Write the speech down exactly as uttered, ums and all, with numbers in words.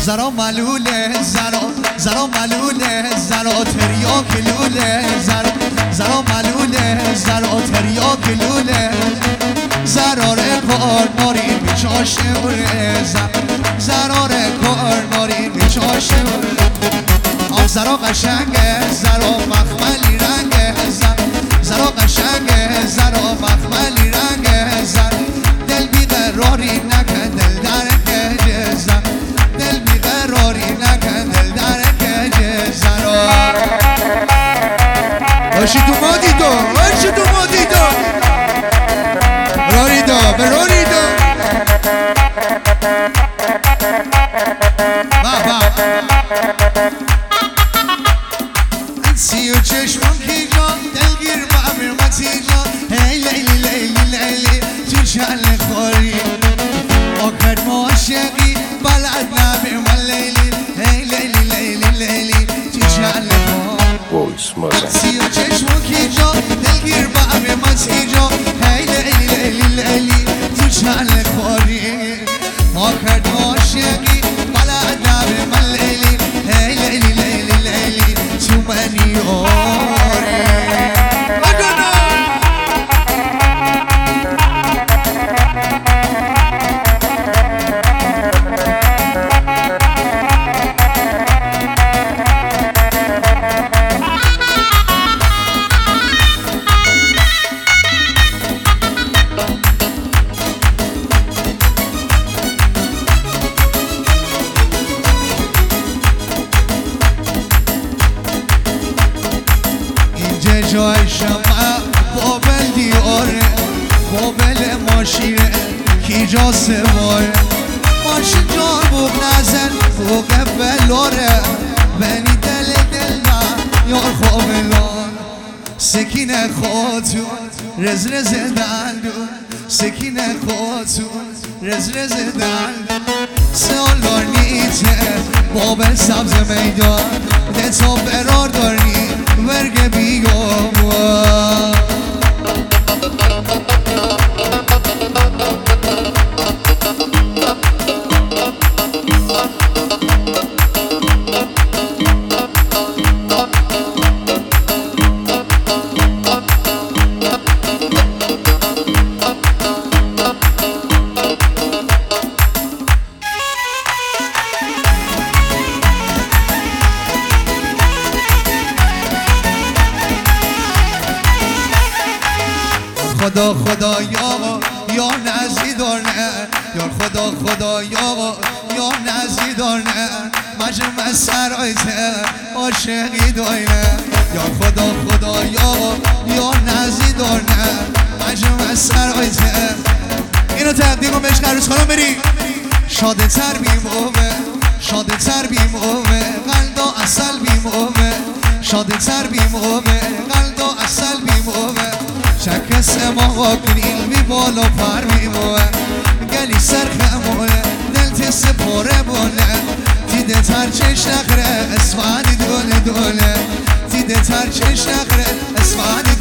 زرا ملوله زرا زرا ملوله زرا تریا کلوله زرا زرا ملوله زرا تریا کلوله زراره کار ناری میچاشه بره زراره کار ناری میچاشه آب زرا قشنگه زرا مخملی رنگه زرا قشنگه زرا مخملی رنگه زر دل بیقراری نکن دل درکه زر دل بیقراری نکن دل درکه زرا باشی تو مادی تو باشی تو مادی تو روریدو به روریدو بابا سی و چشمم کی جان دلگیر بابر متی جان هی لیلی لیلی لیلی تو چل خوری آخر معاشقی بلد نبر من لیلی هی لیلی لیلی لیلی تو چل خوری سی و چشمم کی جان دلگیر بابر متی جان هی لیلی لیلی لیلی تو چل خوری آخر معاشقی بلد نبر من لیلی هی لیلی لیلی لیلی تو منی آره جای شما بابل دیاره بابل ماشینه کی جا سواره ماشین جان بوق نزن فوق بلاره بنی دل دل من یار خوابلان سکینه خاتون رز رز دندون سکینه خاتون رز رز دندون سالار نیته بابل سبز میدان دتا برار داری ورگ بیام خدا خدا یا یا نزیدارنه یا خدا خدا یا یا نزیدارنه مجمع سرایته عاشقی داینه یا خدا خدا یا یا نزیدارنه مجمع سرایته اینو تقدیم کن بهش قروز خانم بری شاده تر بیمومه شاده تر بیمومه قلدا اصل بیمومه شاده تر بیمومه قلدا اصل بیمومه شک سما کنیل می بالا پر میمونه گلی سرخمونه دل تس پاره بونه دیده تر چش نخره اسفانی دونه دونه دیده تر چش نخره اسفانی